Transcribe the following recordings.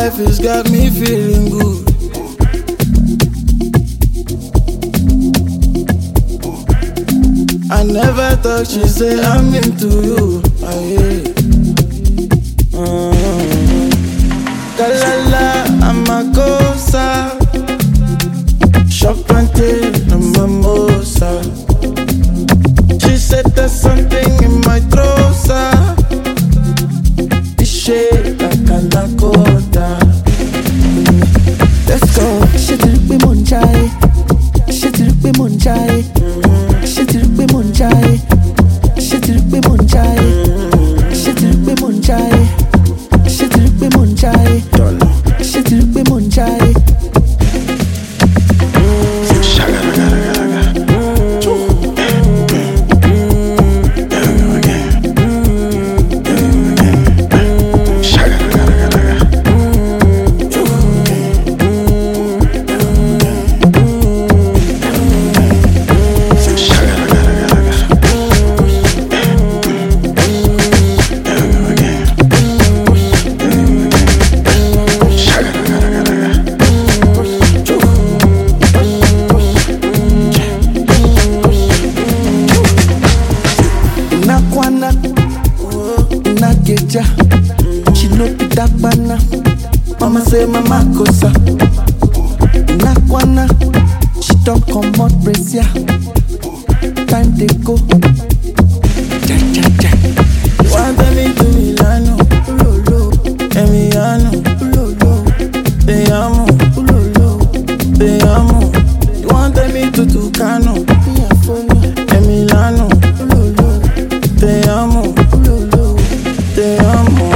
life has got me feeling good. I never thought she'd say I'm into you. Galala, I'm a cosa. Shop and tail, I'm a mosa. She said there's something in my trosa. It's shaped like a Lakota. Let's go. Ṣé ti rí pé mò ń jáyé? Ṣé ti rí pé mò ń jáyé? Ṣé ti rí pé mò ń jáyé? Ṣé ti rí pé mò ń jáyé? Ṣé ti rí pé mò ń jáyé? Ṣé ti rí pé mò ń jáyé? Ṣé ti rí pé mò ń jáyé? Nageja, she no be that banana. Mama say mama kosa. Nakwana, she don't come out brace ya. Time they go. Ja ja ja. You want me to Milano, Lolo, Emiliano, lolo, te amo, lolo. te amo. You want me to Tucano, Me a follow, Emiliano, lolo, te amo, lolo. te amo.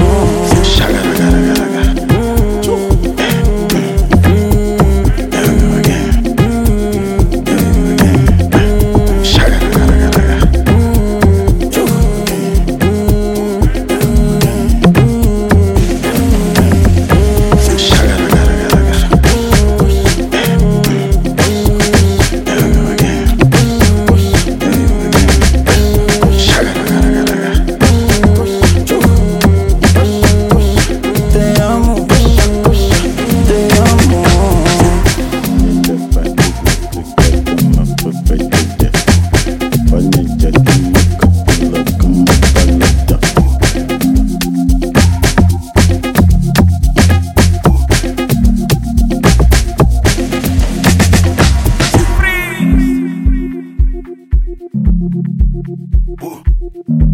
Freeze!